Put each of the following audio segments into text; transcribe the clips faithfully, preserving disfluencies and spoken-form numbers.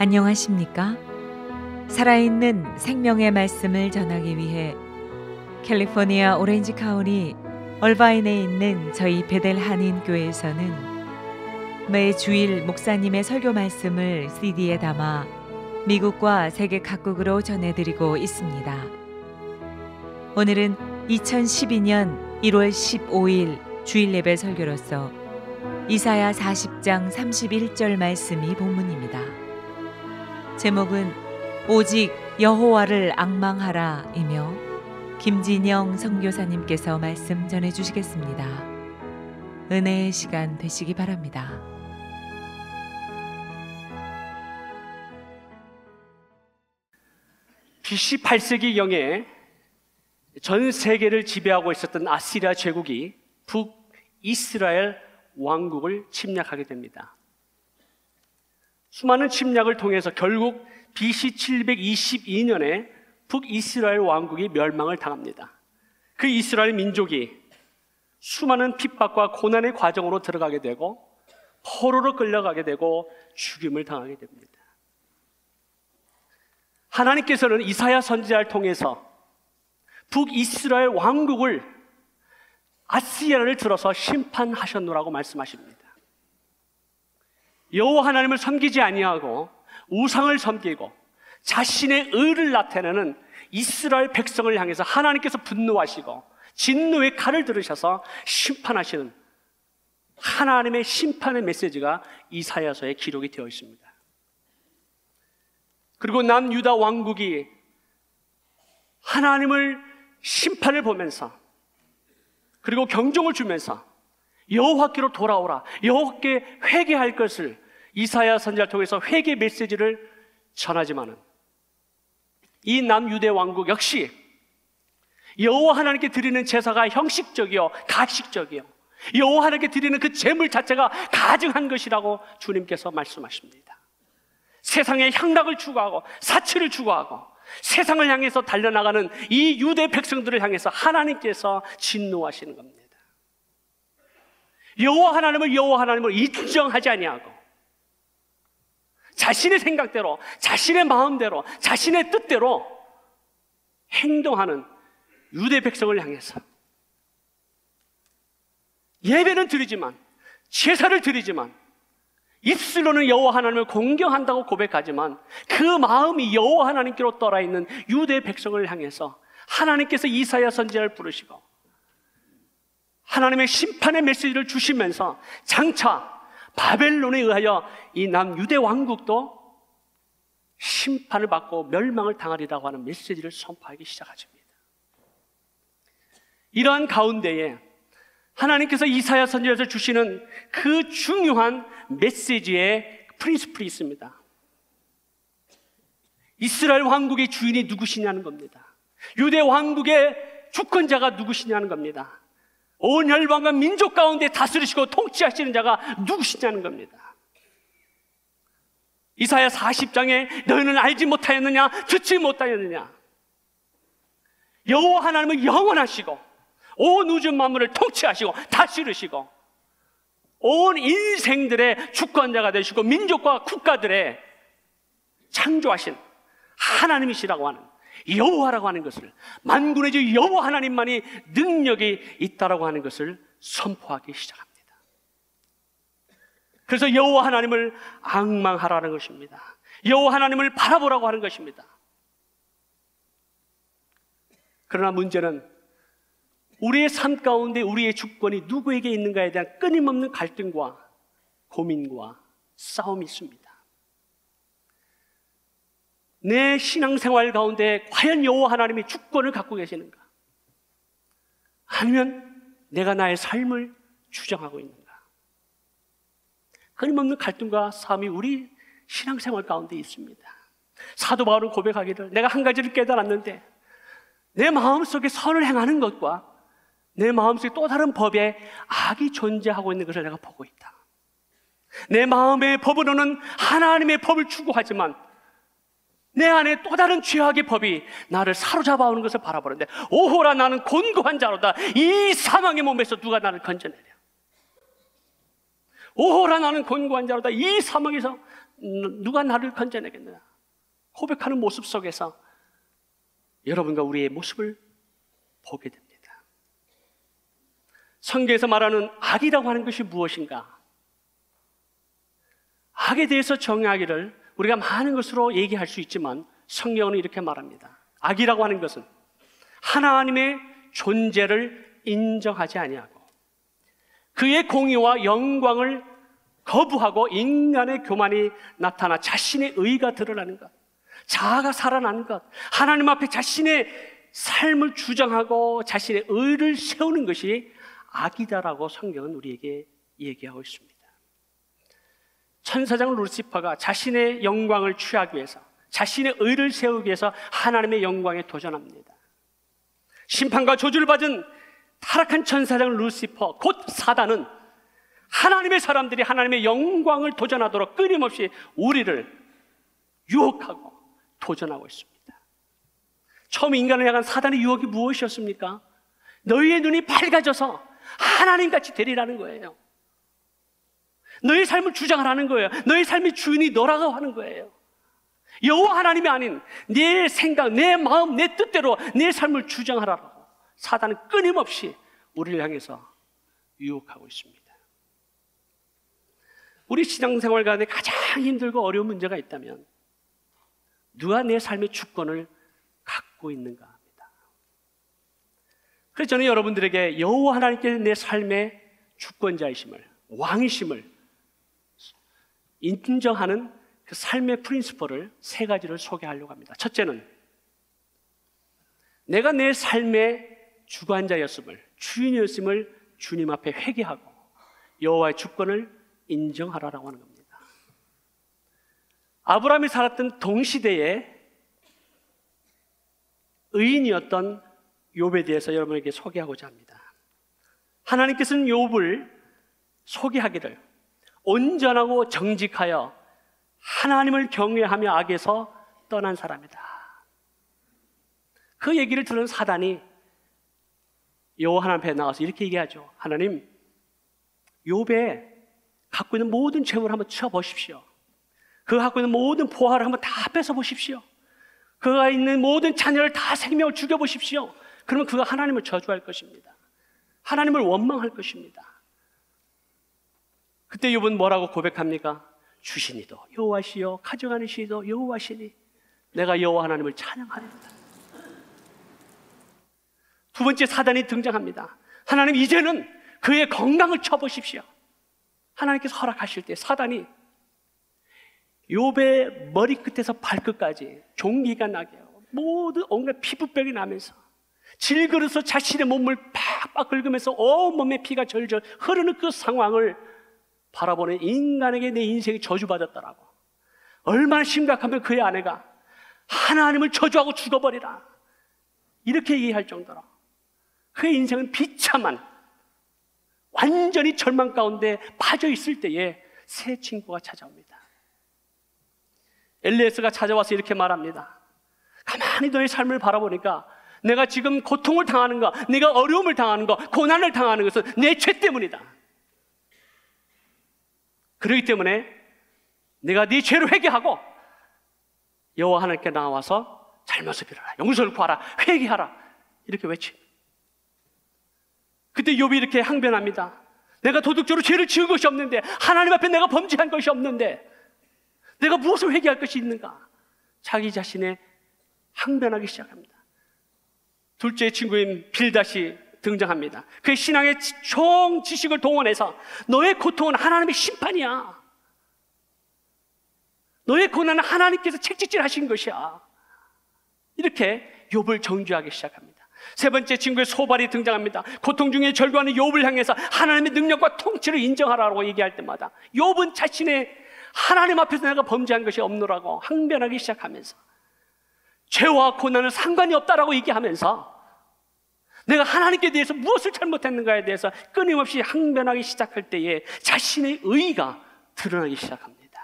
안녕하십니까? 살아있는 생명의 말씀을 전하기 위해 캘리포니아 오렌지 카운티 얼바인에 있는 저희 베델 한인교회에서는 매 주일 목사님의 설교 말씀을 씨디에 담아 미국과 세계 각국으로 전해드리고 있습니다. 오늘은 이천십이 년 일월 십오일 주일 예배 설교로서 이사야 사십 장 삼십일 절 말씀이 본문입니다. 제목은 오직 여호와를 앙망하라 이며 김진영 선교사님께서 말씀 전해주시겠습니다. 은혜의 시간 되시기 바랍니다. 비씨 팔 세기경에 전 세계를 지배하고 있었던 아시리아 제국이 북이스라엘 왕국을 침략하게 됩니다. 수많은 침략을 통해서 결국 비씨 칠백이십이 년에 북이스라엘 왕국이 멸망을 당합니다. 그 이스라엘 민족이 수많은 핍박과 고난의 과정으로 들어가게 되고 포로로 끌려가게 되고 죽임을 당하게 됩니다. 하나님께서는 이사야 선지자를 통해서 북이스라엘 왕국을 아시리아를 들어서 심판하셨노라고 말씀하십니다. 여호와 하나님을 섬기지 아니하고 우상을 섬기고 자신의 의를 나타내는 이스라엘 백성을 향해서 하나님께서 분노하시고 진노의 칼을 들으셔서 심판하시는 하나님의 심판의 메시지가 이사야서에 기록이 되어 있습니다. 그리고 남유다 왕국이 하나님을 심판을 보면서 그리고 경종을 주면서 여호와께로 돌아오라, 여호와께 회개할 것을 이사야 선지자를 통해서 회개 메시지를 전하지만은 이 남유대 왕국 역시 여호와 하나님께 드리는 제사가 형식적이요 가식적이요 여호와 하나님께 드리는 그 제물 자체가 가증한 것이라고 주님께서 말씀하십니다. 세상의 향락을 추구하고 사치를 추구하고 세상을 향해서 달려나가는 이 유대 백성들을 향해서 하나님께서 진노하시는 겁니다. 여호와 하나님을 여호와 하나님을 인정하지 아니하고 자신의 생각대로, 자신의 마음대로, 자신의 뜻대로 행동하는 유대 백성을 향해서 예배는 드리지만, 제사를 드리지만, 입술로는 여호와 하나님을 공경한다고 고백하지만 그 마음이 여호와 하나님께로 떠나 있는 유대 백성을 향해서 하나님께서 이사야 선지자를 부르시고 하나님의 심판의 메시지를 주시면서 장차 바벨론에 의하여 이 남유대 왕국도 심판을 받고 멸망을 당하리라고 하는 메시지를 선포하기 시작하십니다. 이러한 가운데에 하나님께서 이사야 선지자에서 주시는 그 중요한 메시지의 프린시플이 있습니다. 이스라엘 왕국의 주인이 누구시냐는 겁니다. 유대 왕국의 주권자가 누구시냐는 겁니다. 온 열방과 민족 가운데 다스리시고 통치하시는 자가 누구시냐는 겁니다. 이사야 사십 장에 너희는 알지 못하였느냐, 듣지 못하였느냐, 여호와 하나님은 영원하시고 온 우주 만물을 통치하시고 다스리시고 온 인생들의 주권자가 되시고 민족과 국가들의 창조하신 하나님이시라고 하는 여호와라고 하는 것을, 만군의 주 여호와 하나님만이 능력이 있다라고 하는 것을 선포하기 시작합니다. 그래서 여호와 하나님을 앙망하라는 것입니다. 여호와 하나님을 바라보라고 하는 것입니다. 그러나 문제는 우리의 삶 가운데 우리의 주권이 누구에게 있는가에 대한 끊임없는 갈등과 고민과 싸움이 있습니다. 내 신앙생활 가운데 과연 여호와 하나님이 주권을 갖고 계시는가? 아니면 내가 나의 삶을 주장하고 있는가? 끊임없는 갈등과 싸움이 우리 신앙생활 가운데 있습니다. 사도 바울은 고백하기를 내가 한 가지를 깨달았는데 내 마음속에 선을 행하는 것과 내 마음속에 또 다른 법에 악이 존재하고 있는 것을 내가 보고 있다. 내 마음의 법으로는 하나님의 법을 추구하지만 내 안에 또 다른 죄악의 법이 나를 사로잡아 오는 것을 바라보는데 오호라 나는 곤고한 자로다. 이 사망의 몸에서 누가 나를 건져내랴. 오호라 나는 곤고한 자로다. 이 사망에서 누가 나를 건져내겠느냐? 고백하는 모습 속에서 여러분과 우리의 모습을 보게 됩니다. 성경에서 말하는 악이라고 하는 것이 무엇인가? 악에 대해서 정의하기를 우리가 많은 것으로 얘기할 수 있지만 성경은 이렇게 말합니다. 악이라고 하는 것은 하나님의 존재를 인정하지 아니하고 그의 공의와 영광을 거부하고 인간의 교만이 나타나 자신의 의가 드러나는 것, 자아가 살아나는 것, 하나님 앞에 자신의 삶을 주장하고 자신의 의를 세우는 것이 악이다라고 성경은 우리에게 얘기하고 있습니다. 천사장 루시퍼가 자신의 영광을 취하기 위해서, 자신의 의를 세우기 위해서 하나님의 영광에 도전합니다. 심판과 저주를 받은 타락한 천사장 루시퍼, 곧 사단은 하나님의 사람들이 하나님의 영광을 도전하도록 끊임없이 우리를 유혹하고 도전하고 있습니다. 처음 인간을 향한 사단의 유혹이 무엇이었습니까? 너희의 눈이 밝아져서 하나님같이 되리라는 거예요. 너의 삶을 주장하라는 거예요. 너의 삶의 주인이 너라고 하는 거예요. 여호와 하나님이 아닌 내 생각, 내 마음, 내 뜻대로 내 삶을 주장하라고 사단은 끊임없이 우리를 향해서 유혹하고 있습니다. 우리 신앙생활 가운데 가장 힘들고 어려운 문제가 있다면 누가 내 삶의 주권을 갖고 있는가 합니다. 그래서 저는 여러분들에게 여호와 하나님께서 내 삶의 주권자이심을, 왕이심을 인정하는 그 삶의 프린시플을 세 가지를 소개하려고 합니다. 첫째는 내가 내 삶의 주관자였음을, 주인이었음을 주님 앞에 회개하고 여호와의 주권을 인정하라라고 하는 겁니다. 아브라함이 살았던 동시대에 의인이었던 욥에 대해서 여러분에게 소개하고자 합니다. 하나님께서는 욥을 소개하기를 온전하고 정직하여 하나님을 경외하며 악에서 떠난 사람이다. 그 얘기를 들은 사단이 여호와 하나님 앞에 나와서 이렇게 얘기하죠. 하나님, 욥의 갖고 있는 모든 재물을 한번 쳐보십시오. 그가 갖고 있는 모든 보화를 한번 다 뺏어보십시오. 그가 있는 모든 자녀를 다 생명을 죽여보십시오. 그러면 그가 하나님을 저주할 것입니다. 하나님을 원망할 것입니다. 그때 욥은 뭐라고 고백합니까? 주시니도 여호와시요 가져가는 시도 여호와시니 내가 여호와 하나님을 찬양하리로다. 두 번째 사단이 등장합니다. 하나님, 이제는 그의 건강을 쳐보십시오. 하나님께서 허락하실 때 사단이 욥의 머리끝에서 발끝까지 종기가 나게 하고 모든 온갖 피부병이 나면서 질그릇으로 자신의 몸을 팍팍 긁으면서 온몸에 피가 절절 흐르는 그 상황을 바라보는 인간에게 내 인생이 저주받았더라고. 얼마나 심각하면 그의 아내가 하나님을 저주하고 죽어버리라 이렇게 얘기할 정도로 그의 인생은 비참한, 완전히 절망 가운데 빠져 있을 때에 새 친구가 찾아옵니다. 엘리에스가 찾아와서 이렇게 말합니다. 가만히 너의 삶을 바라보니까 내가 지금 고통을 당하는 거, 내가 어려움을 당하는 거, 고난을 당하는 것은 내 죄 때문이다. 그렇기 때문에 내가 네 죄를 회개하고 여호와 하나님께 나와서 잘못을 빌어라, 용서를 구하라, 회개하라 이렇게 외칩니다. 그때 욥이 이렇게 항변합니다. 내가 도덕적으로 죄를 지은 것이 없는데, 하나님 앞에 내가 범죄한 것이 없는데 내가 무엇을 회개할 것이 있는가? 자기 자신의 항변하기 시작합니다. 둘째 친구인 빌닷이 등장합니다. 그의 신앙의 총 지식을 동원해서 너의 고통은 하나님의 심판이야, 너의 고난은 하나님께서 책찍질 하신 것이야, 이렇게 욥을 정죄하기 시작합니다. 세 번째 친구의 소발이 등장합니다. 고통 중에 절규하는 욥을 향해서 하나님의 능력과 통치를 인정하라고 얘기할 때마다 욥은 자신의 하나님 앞에서 내가 범죄한 것이 없노라고 항변하기 시작하면서 죄와 고난은 상관이 없다라고 얘기하면서 내가 하나님께 대해서 무엇을 잘못했는가에 대해서 끊임없이 항변하기 시작할 때에 자신의 의의가 드러나기 시작합니다.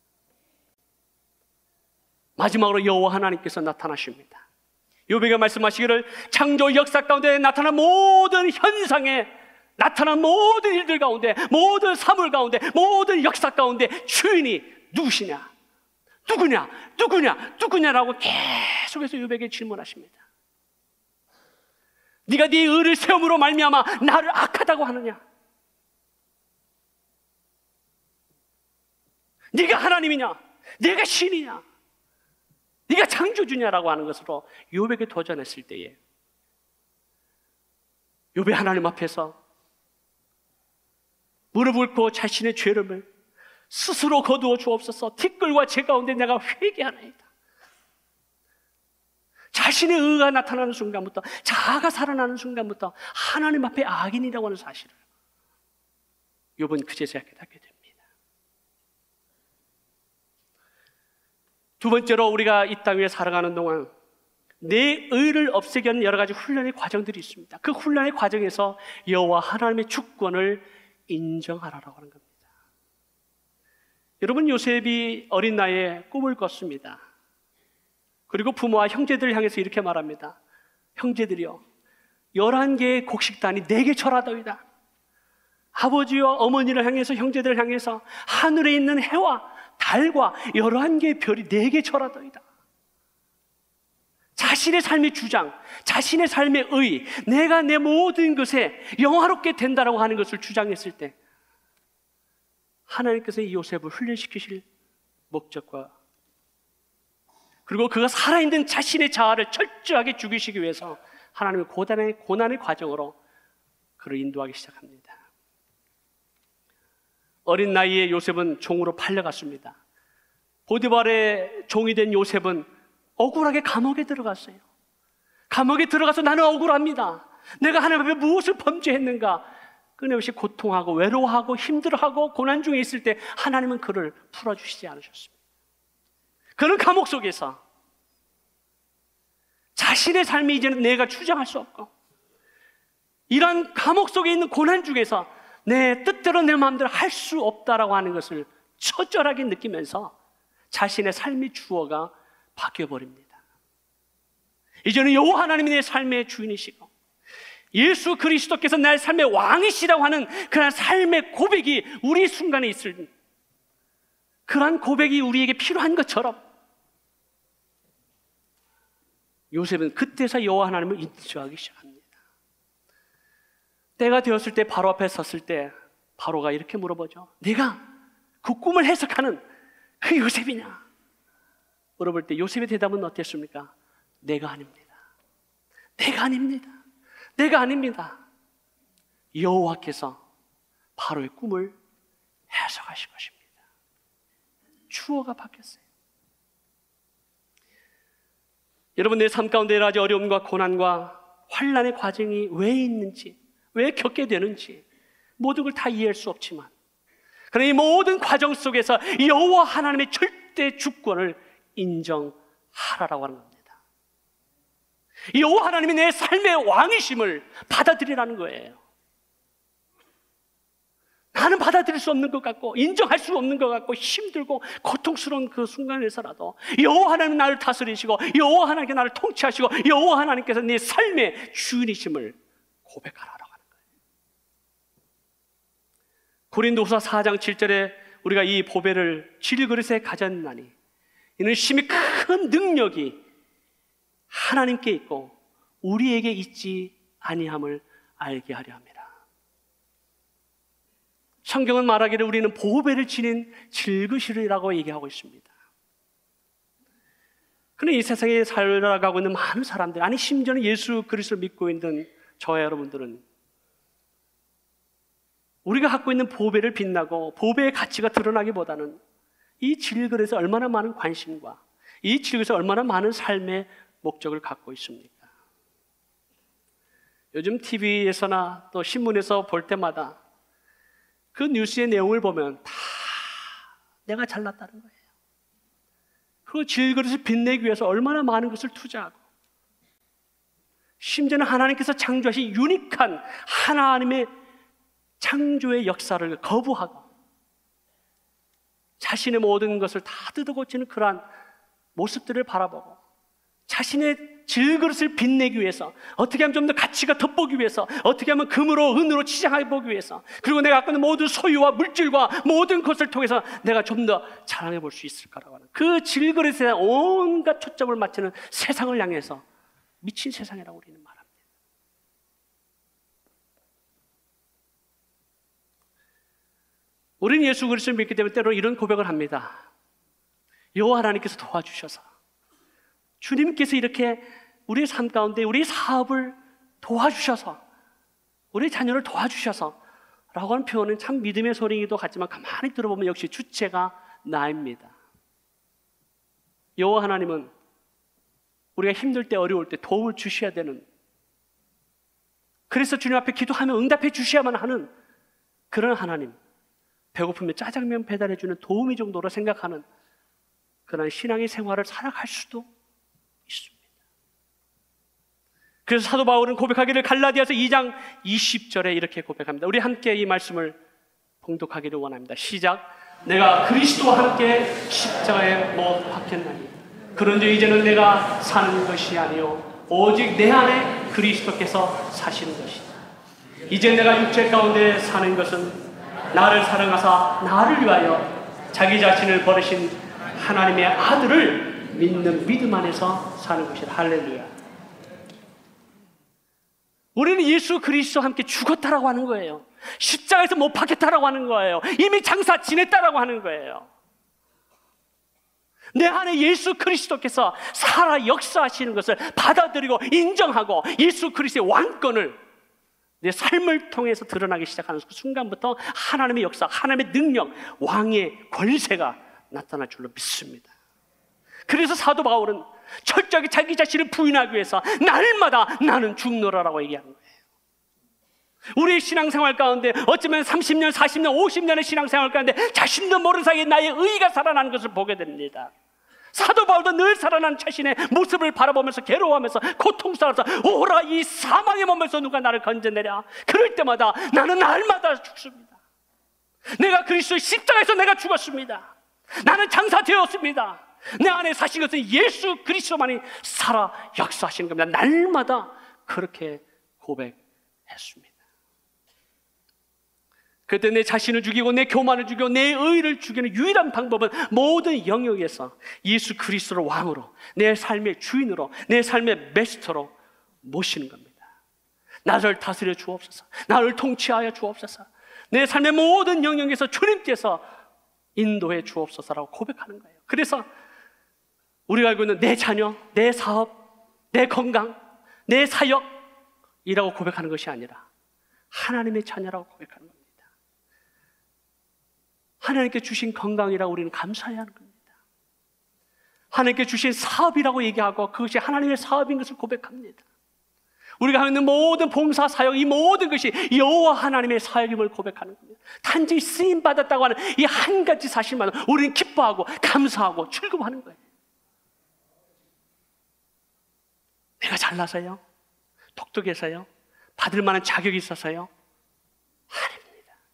마지막으로 여호와 하나님께서 나타나십니다. 욥에게 말씀하시기를 창조 역사 가운데 나타난 모든 현상에, 나타난 모든 일들 가운데, 모든 사물 가운데, 모든 역사 가운데 주인이 누구시냐? 누구냐? 누구냐? 누구냐라고 계속해서 요백에게 질문하십니다. 네가 네 의를 세움으로 말미암아 나를 악하다고 하느냐? 네가 하나님이냐? 네가 신이냐? 네가 창조주냐라고 하는 것으로 요백에 도전했을 때에 요백 하나님 앞에서 무릎 꿇고 자신의 죄를 스스로 거두어 주옵소서. 티끌과 제 가운데 내가 회개하나이다. 자신의 의가 나타나는 순간부터, 자아가 살아나는 순간부터 하나님 앞에 악인이라고 하는 사실을 욥은 그제서야 깨닫게 됩니다. 두 번째로 우리가 이 땅 위에 살아가는 동안 내 의를 없애기 위한 여러 가지 훈련의 과정들이 있습니다. 그 훈련의 과정에서 여호와 하나님의 주권을 인정하라고 하는 겁니다. 여러분, 요셉이 어린 나이에 꿈을 꿨습니다. 그리고 부모와 형제들을 향해서 이렇게 말합니다. 형제들이여, 열한 개의 곡식단이 내게 절하더이다. 아버지와 어머니를 향해서, 형제들을 향해서 하늘에 있는 해와 달과 열한 개의 별이 내게 절하더이다. 자신의 삶의 주장, 자신의 삶의 의, 내가 내 모든 것에 영화롭게 된다라고 하는 것을 주장했을 때 하나님께서 이 요셉을 훈련시키실 목적과, 그리고 그가 살아있는 자신의 자아를 철저하게 죽이시기 위해서 하나님의 고난의, 고난의 과정으로 그를 인도하기 시작합니다. 어린 나이에 요셉은 종으로 팔려갔습니다. 보디발의 종이 된 요셉은 억울하게 감옥에 들어갔어요. 감옥에 들어가서 나는 억울합니다. 내가 하나님 앞에 무엇을 범죄했는가? 끊임없이 고통하고 외로워하고 힘들어하고 고난 중에 있을 때 하나님은 그를 풀어주시지 않으셨습니다. 그는 감옥 속에서 자신의 삶이 이제는 내가 주장할 수 없고, 이런 감옥 속에 있는 고난 중에서 내 뜻대로 내 마음대로 할 수 없다라고 하는 것을 처절하게 느끼면서 자신의 삶의 주어가 바뀌어버립니다. 이제는 여호와 하나님이 내 삶의 주인이시고 예수 그리스도께서 나의 삶의 왕이시라고 하는 그런 삶의 고백이 우리 순간에 있을, 그러한 고백이 우리에게 필요한 것처럼 요셉은 그때서 여호와 하나님을 인정하기 시작합니다. 때가 되었을 때 바로 앞에 섰을 때 바로가 이렇게 물어보죠. 네가 그 꿈을 해석하는 그 요셉이냐? 물어볼 때 요셉의 대답은 어땠습니까? 내가 아닙니다. 내가 아닙니다. 내가 아닙니다. 여호와께서 바로의 꿈을 해석하신 것입니다. 추어가 바뀌었어요. 여러분, 내 삶 가운데 여러 가지 어려움과 고난과 환난의 과정이 왜 있는지, 왜 겪게 되는지 모든 걸 다 이해할 수 없지만, 그러나 이 모든 과정 속에서 여호와 하나님의 절대 주권을 인정하라라고 하는 겁니다. 여호와 하나님이 내 삶의 왕이심을 받아들이라는 거예요. 나는 받아들일 수 없는 것 같고 인정할 수 없는 것 같고 힘들고 고통스러운 그 순간에서라도 여호와 하나님이 나를 다스리시고 여호와 하나님께 나를 통치하시고 여호와 하나님께서 내 삶의 주인이심을 고백하라라고 하는 거예요. 고린도후서 사 장 칠 절에 우리가 이 보배를 질그릇에 가졌나니 이는 심히 큰 능력이 하나님께 있고 우리에게 있지 아니함을 알게 하려 합니다. 성경은 말하기를 우리는 보배를 지닌 질그릇이라고 얘기하고 있습니다. 그런데 이 세상에 살아가고 있는 많은 사람들, 아니 심지어는 예수 그리스도를 믿고 있는 저와 여러분들은 우리가 갖고 있는 보배를 빛나고 보배의 가치가 드러나기보다는 이 질그릇에 얼마나 많은 관심과 이 질그릇에 얼마나 많은 삶의 목적을 갖고 있습니까? 요즘 티비에서나 또 신문에서 볼 때마다 그 뉴스의 내용을 보면 다 내가 잘났다는 거예요. 그 질그릇을 빛내기 위해서 얼마나 많은 것을 투자하고, 심지어는 하나님께서 창조하신 유니크한 하나님의 창조의 역사를 거부하고 자신의 모든 것을 다 뜯어고치는 그러한 모습들을 바라보고 자신의 질그릇을 빛내기 위해서, 어떻게 하면 좀 더 가치가 돋보기 위해서, 어떻게 하면 금으로 은으로 치장해 보기 위해서, 그리고 내가 갖고 있는 모든 소유와 물질과 모든 것을 통해서 내가 좀 더 자랑해 볼 수 있을까라고 하는 그 질그릇에 대한 온갖 초점을 맞추는 세상을 향해서 미친 세상이라고 우리는 말합니다. 우리는 예수 그리스도를 믿기 때문에 때로 이런 고백을 합니다. 여호와 하나님께서 도와주셔서, 주님께서 이렇게 우리의 삶 가운데 우리의 사업을 도와주셔서, 우리 자녀를 도와주셔서 라고 하는 표현은 참 믿음의 소리이기도 같지만 가만히 들어보면 역시 주체가 나입니다. 여호와 하나님은 우리가 힘들 때 어려울 때 도움을 주셔야 되는, 그래서 주님 앞에 기도하면 응답해 주셔야만 하는 그런 하나님, 배고프면 짜장면 배달해 주는 도우미 정도로 생각하는 그런 신앙의 생활을 살아갈 수도 있습니다. 그래서 사도 바울은 고백하기를 갈라디아서 이 장 이십 절에 이렇게 고백합니다. 우리 함께 이 말씀을 봉독하기를 원합니다. 시작. 내가 그리스도와 함께 십자가에 못 박혔나니 그런즉 이제는 내가 사는 것이 아니요 오직 내 안에 그리스도께서 사시는 것이다. 이제 내가 육체 가운데 사는 것은 나를 사랑하사 나를 위하여 자기 자신을 버리신 하나님의 아들을 믿는 믿음 안에서 사는 것이다. 할렐루야. 우리는 예수 그리스도와 함께 죽었다라고 하는 거예요. 십자가에서 못 박혔다라고 하는 거예요. 이미 장사 지냈다라고 하는 거예요. 내 안에 예수 그리스도께서 살아 역사하시는 것을 받아들이고 인정하고 예수 그리스도의 왕권을 내 삶을 통해서 드러나기 시작하는 그 순간부터 하나님의 역사, 하나님의 능력, 왕의 권세가 나타날 줄로 믿습니다. 그래서 사도 바울은 철저하게 자기 자신을 부인하기 위해서 날마다 나는 죽노라라고 얘기하는 거예요. 우리의 신앙생활 가운데 어쩌면 삼십 년, 사십 년, 오십 년의 신앙생활 가운데 자신도 모르는 사이에 나의 의가 살아나는 것을 보게 됩니다. 사도 바울도 늘 살아난 자신의 모습을 바라보면서 괴로워하면서 고통스러워서 오라 이 사망의 몸에서 누가 나를 건져내랴. 그럴 때마다 나는 날마다 죽습니다. 내가 그리스도의 십자가에서 내가 죽었습니다. 나는 장사되었습니다. 내 안에 사신 것은 예수 그리스도만이 살아 역사하시는 겁니다. 날마다 그렇게 고백했습니다. 그때 내 자신을 죽이고 내 교만을 죽이고 내 의를 죽이는 유일한 방법은 모든 영역에서 예수 그리스도를 왕으로, 내 삶의 주인으로, 내 삶의 메스터로 모시는 겁니다. 나를 다스려 주옵소서, 나를 통치하여 주옵소서, 내 삶의 모든 영역에서 주님께서 인도해 주옵소서라고 고백하는 거예요. 그래서 우리가 알고 있는 내 자녀, 내 사업, 내 건강, 내 사역이라고 고백하는 것이 아니라 하나님의 자녀라고 고백하는 겁니다. 하나님께 주신 건강이라고 우리는 감사해야 하는 겁니다. 하나님께 주신 사업이라고 얘기하고 그것이 하나님의 사업인 것을 고백합니다. 우리가 하고 있는 모든 봉사 사역, 이 모든 것이 여호와 하나님의 사역임을 고백하는 겁니다. 단지 쓰임 받았다고 하는 이 한 가지 사실만 우리는 기뻐하고 감사하고 출금하는 거예요. 내가 잘나서요? 똑똑해서요? 받을 만한 자격이 있어서요? 아닙니다.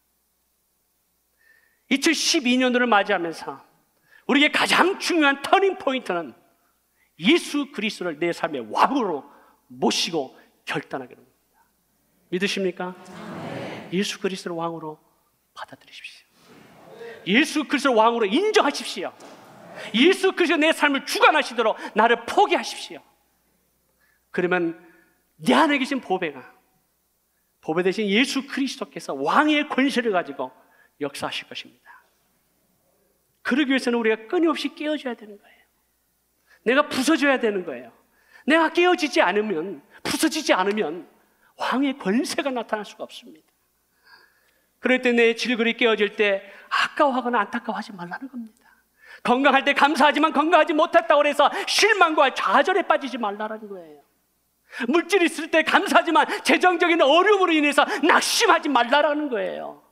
이천십이 년도를 맞이하면서 우리에게 가장 중요한 터닝 포인트는 예수 그리스도를 내 삶의 왕으로 모시고 결단하게 됩니다. 믿으십니까? 네. 예수 그리스도를 왕으로 받아들이십시오. 예수 그리스도를 왕으로 인정하십시오. 예수 그리스도 내 삶을 주관하시도록 나를 포기하십시오. 그러면 내 안에 계신 보배가, 보배 대신 예수 그리스도께서 왕의 권세를 가지고 역사하실 것입니다. 그러기 위해서는 우리가 끊임없이 깨어져야 되는 거예요. 내가 부서져야 되는 거예요. 내가 깨어지지 않으면, 부서지지 않으면 왕의 권세가 나타날 수가 없습니다. 그럴 때 내 질그릇이 깨어질 때 아까워하거나 안타까워하지 말라는 겁니다. 건강할 때 감사하지만 건강하지 못했다고 해서 실망과 좌절에 빠지지 말라는 거예요. 물질이 있을 때 감사하지만 재정적인 어려움으로 인해서 낙심하지 말라는 거예요.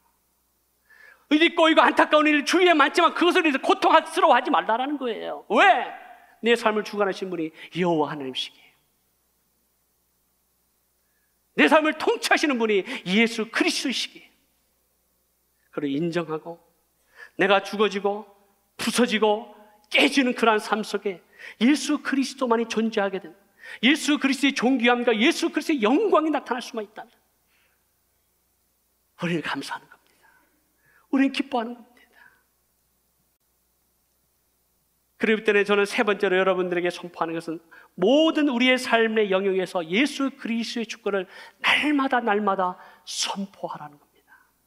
의리 꼬이고 안타까운 일 주위에 많지만 그것을 위해서 고통스러워하지 말라는 거예요. 왜? 내 삶을 주관하신 분이 여호와 하나님이시기에, 내 삶을 통치하시는 분이 예수 그리스도이시기에, 그를 인정하고 내가 죽어지고 부서지고 깨지는 그러한 삶 속에 예수 그리스도만이 존재하게 된, 예수 그리스도의 존귀함과 예수 그리스도의 영광이 나타날 수만 있다면 우리는 감사하는 겁니다. 우리는 기뻐하는 겁니다. 그렇기 때문에 저는 세 번째로 여러분들에게 선포하는 것은 모든 우리의 삶의 영역에서 예수 그리스도의 주권을 날마다 날마다 선포하라는 겁니다.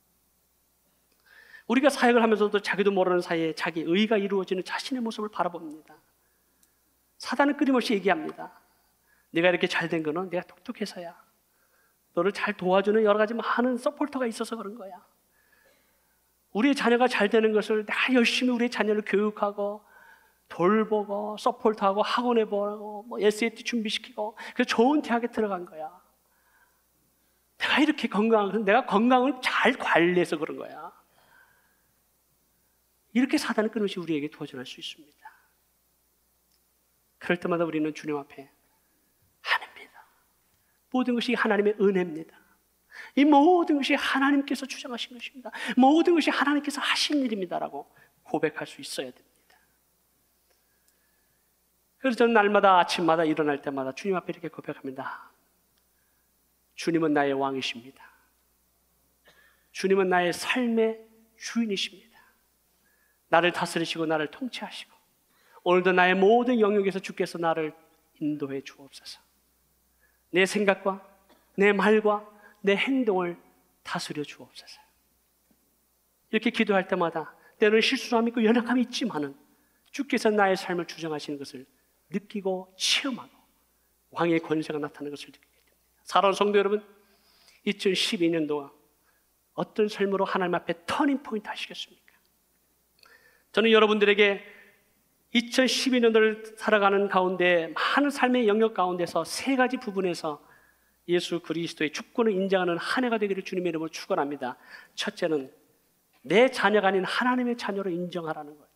우리가 사역을 하면서도 자기도 모르는 사이에 자기 의가 이루어지는 자신의 모습을 바라봅니다. 사단은 끊임없이 얘기합니다. 네가 이렇게 잘된 거는 내가 똑똑해서야. 너를 잘 도와주는 여러 가지 많은 서포터가 있어서 그런 거야. 우리의 자녀가 잘 되는 것을 내가 열심히 우리의 자녀를 교육하고 돌보고 서포트하고 학원에 보내고 뭐 에스에이티 준비시키고 그래서 좋은 대학에 들어간 거야. 내가 이렇게 건강한 내가 건강을 잘 관리해서 그런 거야. 이렇게 사단은 끊임없이 우리에게 도전할 수 있습니다. 그럴 때마다 우리는 주님 앞에 하나님입니다. 모든 것이 하나님의 은혜입니다. 이 모든 것이 하나님께서 주장하신 것입니다. 모든 것이 하나님께서 하신 일입니다라고 고백할 수 있어야 됩니다. 그래서 저는 날마다 아침마다 일어날 때마다 주님 앞에 이렇게 고백합니다. 주님은 나의 왕이십니다. 주님은 나의 삶의 주인이십니다. 나를 다스리시고 나를 통치하시고 오늘도 나의 모든 영역에서 주께서 나를 인도해 주옵소서. 내 생각과 내 말과 내 행동을 다스려 주옵소서. 이렇게 기도할 때마다 때로는 실수함이 있고 연약함이 있지만은 주께서 나의 삶을 주장하시는 것을 느끼고 체험하고 왕의 권세가 나타나는 것을 느끼게 됩니다. 사랑하는 성도 여러분, 이천십이 년도가 어떤 삶으로 하나님 앞에 터닝 포인트 하시겠습니까? 저는 여러분들에게 이천십이 년도를 살아가는 가운데 많은 삶의 영역 가운데서 세 가지 부분에서 예수 그리스도의 주권을 인정하는 한 해가 되기를 주님의 이름으로 축원합니다. 첫째는 내 자녀가 아닌 하나님의 자녀로 인정하라는 거예요.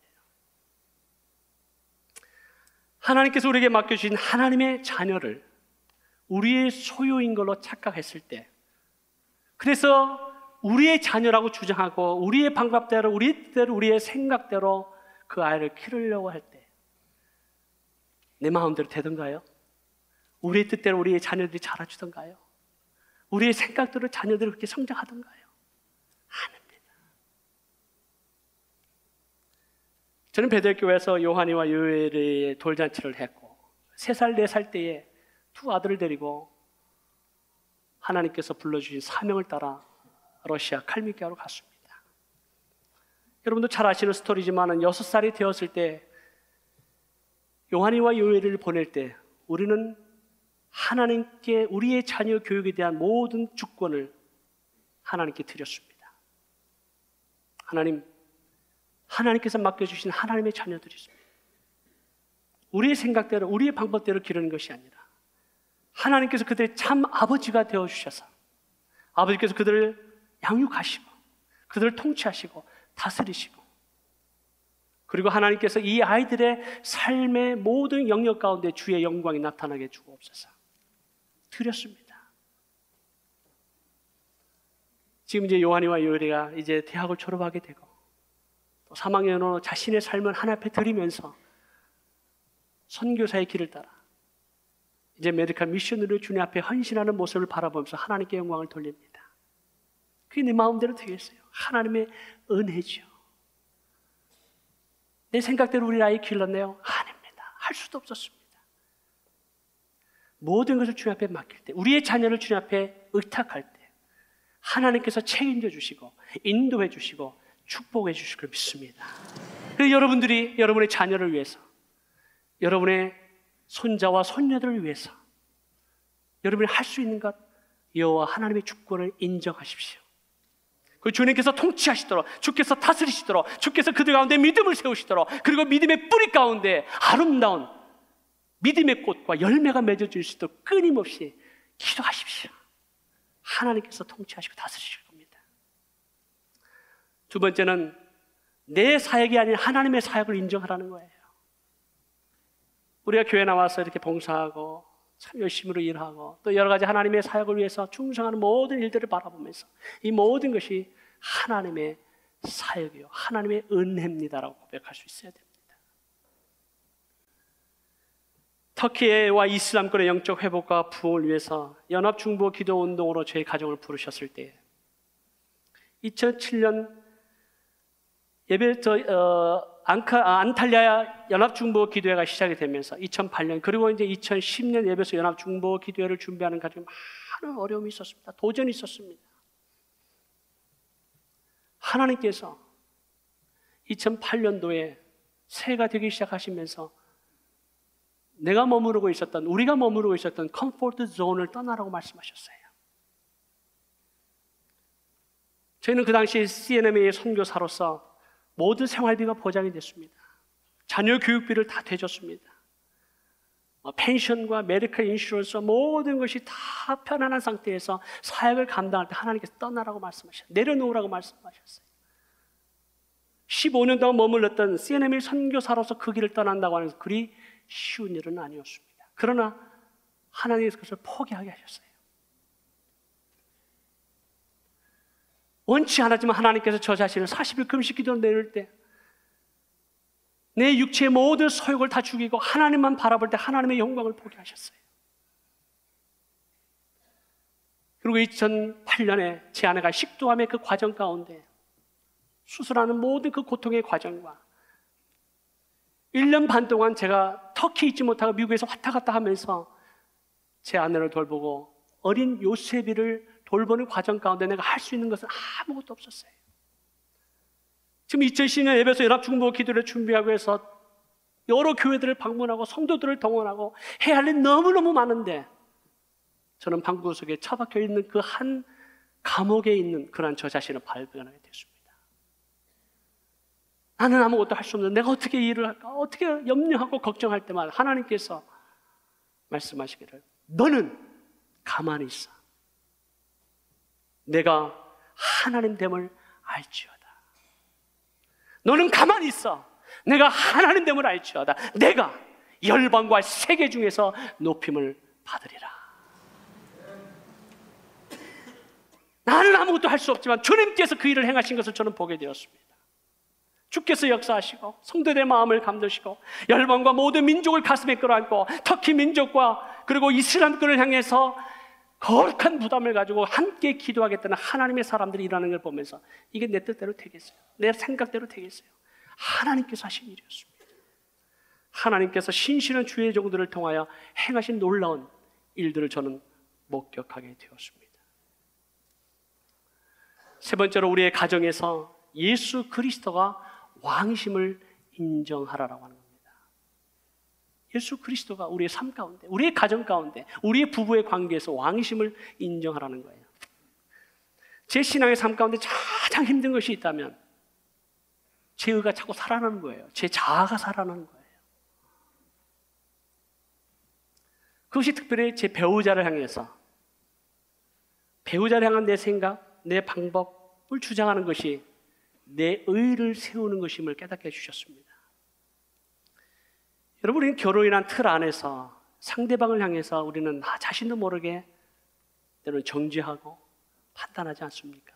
하나님께서 우리에게 맡겨주신 하나님의 자녀를 우리의 소유인 걸로 착각했을 때, 그래서 우리의 자녀라고 주장하고 우리의 방법대로, 우리의 뜻대로, 우리의 생각대로 그 아이를 키우려고 할 때 내 마음대로 되던가요? 우리의 뜻대로 우리의 자녀들이 자라주던가요? 우리의 생각대로 자녀들이 그렇게 성장하던가요? 아닙니다. 저는 베델교회에서 요한이와 요엘의 돌잔치를 했고 세 살, 네 살 때에 두 아들을 데리고 하나님께서 불러주신 사명을 따라 러시아 칼미키아로 갔습니다. 여러분도 잘 아시는 스토리지만 여섯 살이 되었을 때 요한이와 요엘을 보낼 때 우리는 하나님께 우리의 자녀 교육에 대한 모든 주권을 하나님께 드렸습니다. 하나님, 하나님께서 맡겨주신 하나님의 자녀들이 있습니다. 우리의 생각대로, 우리의 방법대로 기르는 것이 아니라 하나님께서 그들의 참 아버지가 되어주셔서 아버지께서 그들을 양육하시고 그들을 통치하시고 다스리시고 그리고 하나님께서 이 아이들의 삶의 모든 영역 가운데 주의 영광이 나타나게 주옵소서. 드렸습니다. 지금 이제 요한이와 요엘이가 이제 대학을 졸업하게 되고 또 삼 학년으로 자신의 삶을 하나 앞에 드리면서 선교사의 길을 따라 이제 메디컬 미션으로 주님 앞에 헌신하는 모습을 바라보면서 하나님께 영광을 돌립니다. 그게 내 마음대로 되겠어요? 하나님의 은혜죠. 내 생각대로 우리 아이 길렀네요? 아닙니다. 할 수도 없었습니다. 모든 것을 주님 앞에 맡길 때, 우리의 자녀를 주님 앞에 의탁할 때 하나님께서 책임져 주시고 인도해 주시고 축복해 주실 걸 믿습니다. 그래서 여러분들이 여러분의 자녀를 위해서, 여러분의 손자와 손녀들을 위해서 여러분이 할 수 있는 것, 여호와 하나님의 주권을 인정하십시오. 그 주님께서 통치하시도록, 주께서 다스리시도록, 주께서 그들 가운데 믿음을 세우시도록, 그리고 믿음의 뿌리 가운데 아름다운 믿음의 꽃과 열매가 맺어질 수 있도록 끊임없이 기도하십시오. 하나님께서 통치하시고 다스리실 겁니다. 두 번째는 내 사역이 아닌 하나님의 사역을 인정하라는 거예요. 우리가 교회 나와서 이렇게 봉사하고 참 열심히 일하고 또 여러 가지 하나님의 사역을 위해서 충성하는 모든 일들을 바라보면서 이 모든 것이 하나님의 사역이요, 하나님의 은혜입니다라고 고백할 수 있어야 됩니다. 터키와 이슬람권의 영적 회복과 부흥을 위해서 연합중보 기도 운동으로 저희 가정을 부르셨을 때 이천칠 년 예배 저 어, 안카, 아, 안탈리아 연합중보 기도회가 시작이 되면서 이천팔 년 그리고 이제 이천십 년 예배소 연합중보 기도회를 준비하는 가정에 많은 어려움이 있었습니다. 도전이 있었습니다. 하나님께서 이천팔 년도에 새해가 되기 시작하시면서 내가 머무르고 있었던, 우리가 머무르고 있었던 컴포트 존을 떠나라고 말씀하셨어요. 저희는 그 당시 씨엔엠에이 선교사로서 모든 생활비가 보장이 됐습니다. 자녀 교육비를 다 대줬습니다. 펜션과 메디컬 인슈런스 모든 것이 다 편안한 상태에서 사역을 감당할 때 하나님께서 떠나라고 말씀하셨어요. 내려놓으라고 말씀하셨어요. 십오 년 동안 머물렀던 씨엔엠에이 선교사로서 그 길을 떠난다고 하는 그리 쉬운 일은 아니었습니다. 그러나 하나님께서 그것을 포기하게 하셨어요. 원치 않았지만 하나님께서 저 자신을 사십 일 금식 기도를 내릴 때 내 육체의 모든 소욕을 다 죽이고 하나님만 바라볼 때 하나님의 영광을 포기하셨어요. 그리고 이천팔 년에 제 아내가 식도암의 그 과정 가운데 수술하는 모든 그 고통의 과정과 일 년 반 동안 제가 터키 있지 못하고 미국에서 왔다 갔다 하면서 제 아내를 돌보고 어린 요셉이를 돌보는 과정 가운데 내가 할 수 있는 것은 아무것도 없었어요. 지금 이천십 년 예배소 연합중보 기도를 준비하고 해서 여러 교회들을 방문하고 성도들을 동원하고 해야 할 일 너무너무 많은데 저는 방구석에 처박혀 있는 그 한 감옥에 있는 그런 저 자신을 발견하게 됐습니다. 나는 아무것도 할 수 없는데 내가 어떻게 일을 할까? 어떻게 염려하고 걱정할 때마다 하나님께서 말씀하시기를 너는 가만히 있어. 내가 하나님됨을 알지어다. 너는 가만히 있어. 내가 하나님됨을 알지어다. 내가 열방과 세계 중에서 높임을 받으리라. 나는 아무것도 할 수 없지만 주님께서 그 일을 행하신 것을 저는 보게 되었습니다. 주께서 역사하시고 성도들의 마음을 감도시고 열방과 모든 민족을 가슴에 끌어안고 터키 민족과 그리고 이슬람권을 향해서 거룩한 부담을 가지고 함께 기도하겠다는 하나님의 사람들이 일하는 걸 보면서 이게 내 뜻대로 되겠어요? 내 생각대로 되겠어요? 하나님께서 하신 일이었습니다. 하나님께서 신실한 주의 종들을 통하여 행하신 놀라운 일들을 저는 목격하게 되었습니다. 세 번째로 우리의 가정에서 예수 그리스도가 왕이심을 인정하라라고 하는 겁니다. 예수 그리스도가 우리의 삶 가운데, 우리의 가정 가운데, 우리의 부부의 관계에서 왕이심을 인정하라는 거예요. 제 신앙의 삶 가운데 가장 힘든 것이 있다면 제 의가 자꾸 살아나는 거예요. 제 자아가 살아나는 거예요. 그것이 특별히 제 배우자를 향해서 배우자를 향한 내 생각, 내 방법을 주장하는 것이 내 의를 세우는 것임을 깨닫게 해주셨습니다. 여러분, 우리는 결혼이란 틀 안에서 상대방을 향해서 우리는 나 자신도 모르게 때로는 정죄하고 판단하지 않습니까?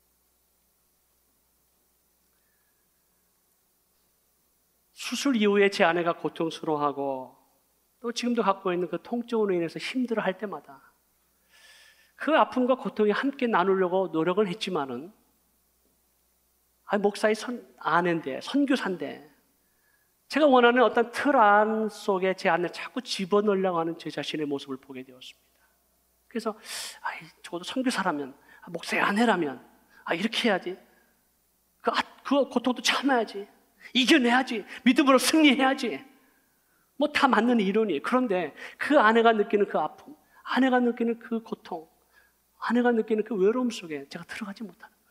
수술 이후에 제 아내가 고통스러워하고 또 지금도 갖고 있는 그 통증으로 인해서 힘들어할 때마다 그 아픔과 고통이 함께 나누려고 노력을 했지만은 아, 목사의 선, 아내인데, 선교사인데 제가 원하는 어떤 틀 안 속에 제 안에 자꾸 집어넣으려고 하는 제 자신의 모습을 보게 되었습니다. 그래서 아이, 적어도 선교사라면, 아, 목사의 아내라면 아, 이렇게 해야지. 그, 아, 그 고통도 참아야지. 이겨내야지. 믿음으로 승리해야지. 뭐 다 맞는 이론이에요. 그런데 그 아내가 느끼는 그 아픔, 아내가 느끼는 그 고통, 아내가 느끼는 그 외로움 속에 제가 들어가지 못하는 거예요.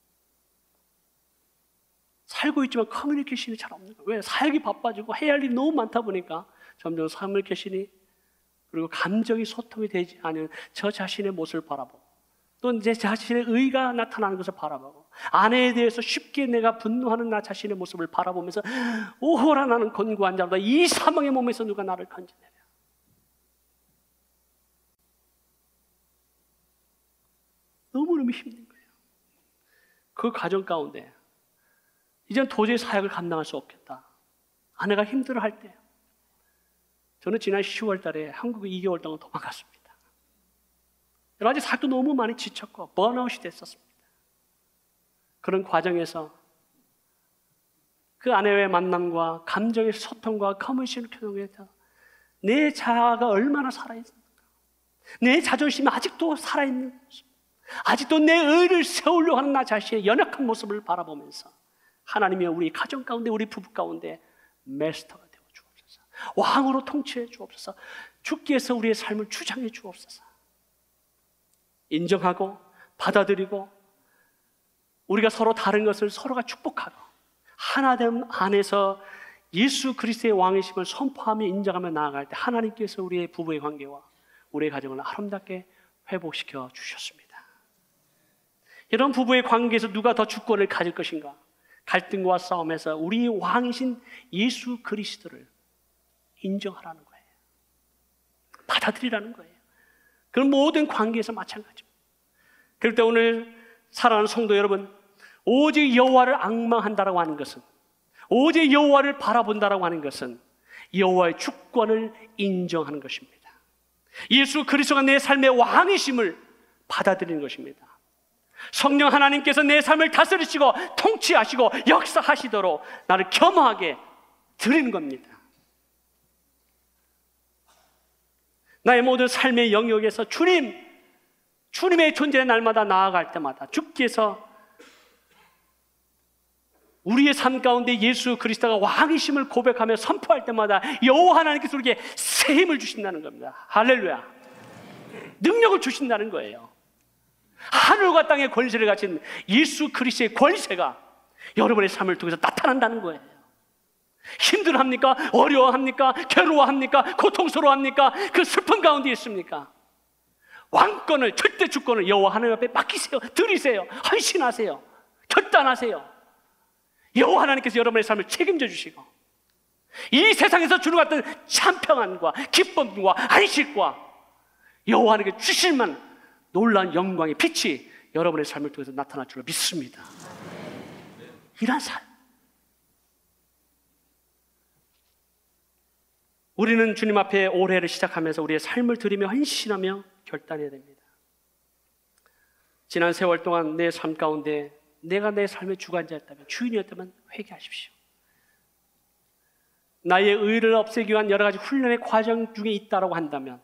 살고 있지만 커뮤니케이션이 잘 없는 거예요. 왜? 사역이 바빠지고 해야 할 일이 너무 많다 보니까 점점 커뮤니케이션이 그리고 감정이 소통이 되지 않은 저 자신의 모습을 바라보고 또 제 자신의 의가 나타나는 것을 바라보고 아내에 대해서 쉽게 내가 분노하는 나 자신의 모습을 바라보면서 오호라 나는 곤고한 자로다. 이 사망의 몸에서 누가 나를 건져내랴. 너무너무 힘든 거예요. 그 과정 가운데 이제는 도저히 사역을 감당할 수 없겠다. 아내가 힘들어할 때 저는 지난 시월 달에 한국에 이 개월 동안 도망갔습니다. 여러 가지 사역도 너무 많이 지쳤고 번아웃이 됐었습니다. 그런 과정에서 그 아내와의 만남과 감정의 소통과 커뮤니케이션을 통해서 내 자아가 얼마나 살아있습니까? 내 자존심이 아직도 살아있는 모습, 아직도 내 의를 세우려고 하는 나 자신의 연약한 모습을 바라보면서 하나님이 우리 가정 가운데, 우리 부부 가운데 마스터가 되어 주옵소서. 왕으로 통치해 주옵소서. 주께서 우리의 삶을 주장해 주옵소서. 인정하고 받아들이고 우리가 서로 다른 것을 서로가 축복하고 하나됨 안에서 예수 그리스도의 왕이심을 선포하며 인정하며 나아갈 때 하나님께서 우리의 부부의 관계와 우리의 가정을 아름답게 회복시켜 주셨습니다. 이런 부부의 관계에서 누가 더 주권을 가질 것인가? 갈등과 싸움에서 우리 왕이신 예수 그리스도를 인정하라는 거예요. 받아들이라는 거예요. 그런 모든 관계에서 마찬가지입니다. 그럴 때 오늘 사랑하는 성도 여러분, 오직 여호와를 앙망한다라고 하는 것은, 오직 여호와를 바라본다라고 하는 것은 여호와의 주권을 인정하는 것입니다. 예수 그리스도가 내 삶의 왕이심을 받아들이는 것입니다. 성령 하나님께서 내 삶을 다스리시고 통치하시고 역사하시도록 나를 겸허하게 드리는 겁니다. 나의 모든 삶의 영역에서 주님, 주님의 존재의 날마다 나아갈 때마다 주께서 우리의 삶 가운데 예수 그리스도가 왕이심을 고백하며 선포할 때마다 여호와 하나님께서 우리에게 새 힘을 주신다는 겁니다. 할렐루야. 능력을 주신다는 거예요. 하늘과 땅의 권세를 가진 예수 그리스도의 권세가 여러분의 삶을 통해서 나타난다는 거예요. 힘들어합니까? 어려워합니까? 괴로워합니까? 고통스러워합니까? 그 슬픔 가운데 있습니까? 왕권을, 절대 주권을 여호와 하나님 앞에 맡기세요. 드리세요. 헌신하세요. 결단하세요. 여호와 하나님께서 여러분의 삶을 책임져 주시고 이 세상에서 주는 것 같은 참 평안과 기쁨과 안식과 여호와 하나님께 주실만 놀라운 영광의 빛이 여러분의 삶을 통해서 나타날 줄 믿습니다. 이런 삶, 우리는 주님 앞에 올해를 시작하면서 우리의 삶을 드리며 헌신하며 결단해야 됩니다. 지난 세월 동안 내 삶 가운데 내가 내 삶의 주관자였다면, 주인이었다면 회개하십시오. 나의 의를 없애기 위한 여러 가지 훈련의 과정 중에 있다고 한다면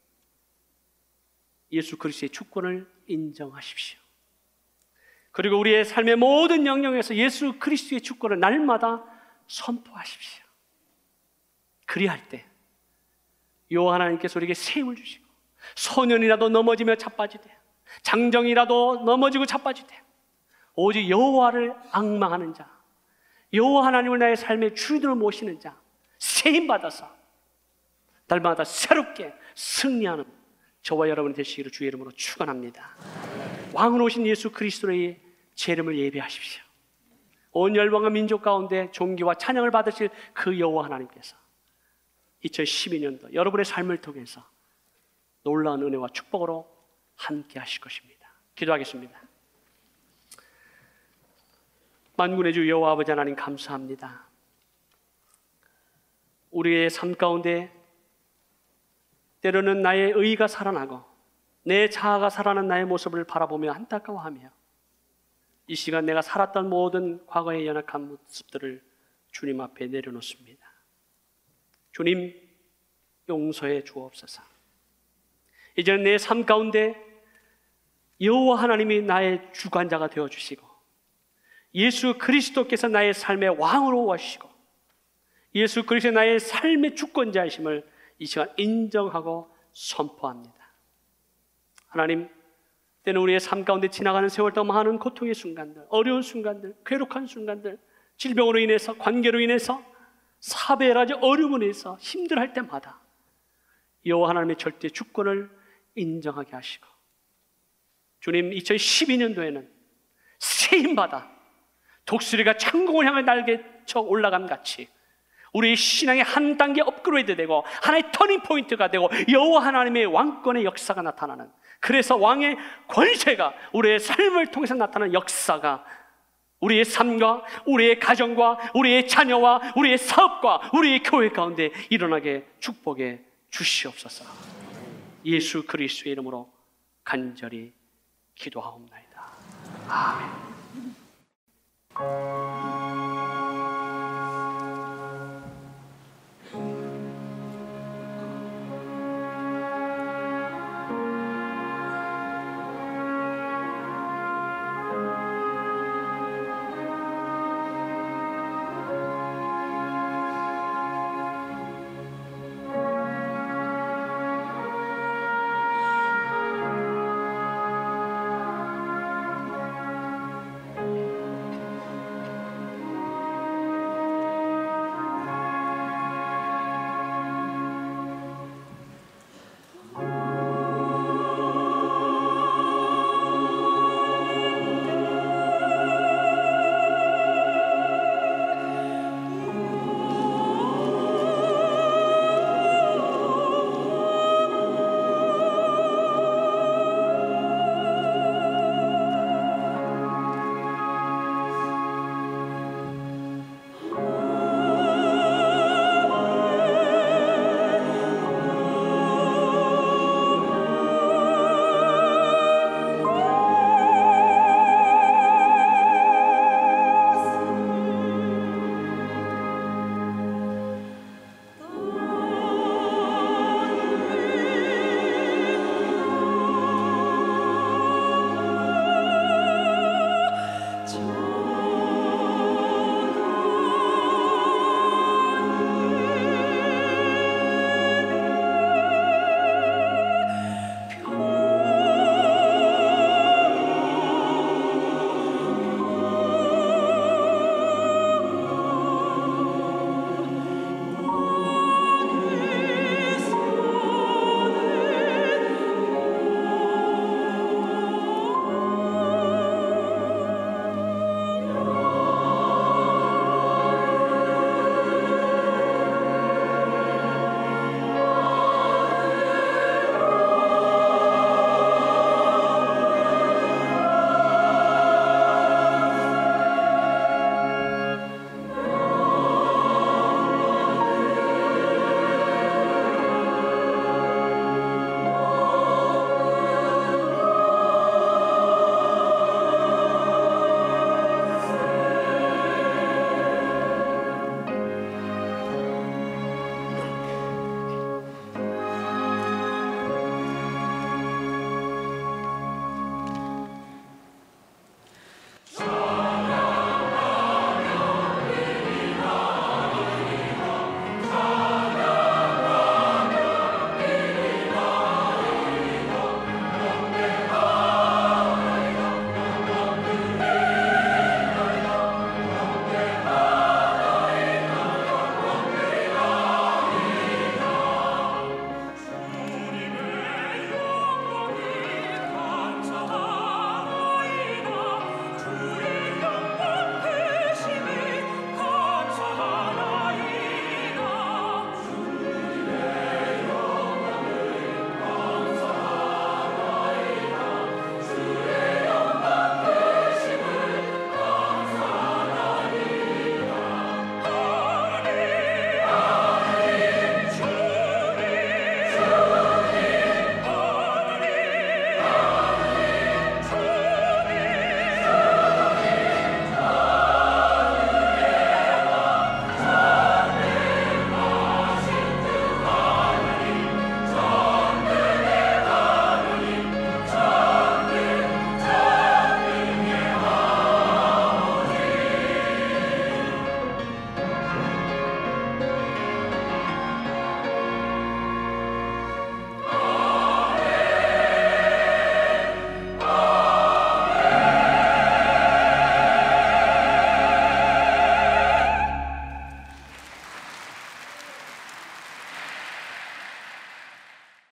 예수 그리스도의 주권을 인정하십시오. 그리고 우리의 삶의 모든 영역에서 예수 그리스도의 주권을 날마다 선포하십시오. 그리할 때 여호와 하나님께서 우리에게 새 힘을 주시고 소년이라도 넘어지며 자빠지되 장정이라도 넘어지고 자빠지되 오직 여호와를 앙망하는 자, 여호와 하나님을 나의 삶의 주인으로 모시는 자, 새 힘 받아서 날마다 새롭게 승리하는 저와 여러분이 되시기를 주의 이름으로 축원합니다. 왕으로 오신 예수 그리스도의 제 이름을 예배하십시오. 온 열방과 민족 가운데 존귀와 찬양을 받으실 그 여호와 하나님께서 이천십이 년도 여러분의 삶을 통해서 놀라운 은혜와 축복으로 함께 하실 것입니다. 기도하겠습니다. 만군의 주 여호와 아버지 하나님 감사합니다. 우리의 삶 가운데 때로는 나의 의가 살아나고 내 자아가 살아난 나의 모습을 바라보며 안타까워하며 이 시간 내가 살았던 모든 과거의 연약한 모습들을 주님 앞에 내려놓습니다. 주님 용서해 주옵소서. 이제는 내 삶 가운데 여호와 하나님이 나의 주관자가 되어주시고 예수 그리스도께서 나의 삶의 왕으로 오시고 예수 그리스도 나의 삶의 주권자이심을 이 시간 인정하고 선포합니다. 하나님, 때는 우리의 삶 가운데 지나가는 세월 동안 많은 고통의 순간들, 어려운 순간들, 괴롭한 순간들, 질병으로 인해서, 관계로 인해서, 사배라지 어려움으로 인해서 힘들어할 때마다 여호와 하나님의 절대 주권을 인정하게 하시고 주님 이천십이 년도에는 새 힘받아 독수리가 창공을 향해 날개쳐 올라간 같이 우리의 신앙의 한 단계 업그레이드 되고 하나의 터닝 포인트가 되고 여호와 하나님의 왕권의 역사가 나타나는, 그래서 왕의 권세가 우리의 삶을 통해서 나타나는 역사가 우리의 삶과 우리의 가정과 우리의 자녀와 우리의 사업과 우리의 교회 가운데 일어나게 축복해 주시옵소서. 예수 그리스도의 이름으로 간절히 기도하옵나이다. 아멘.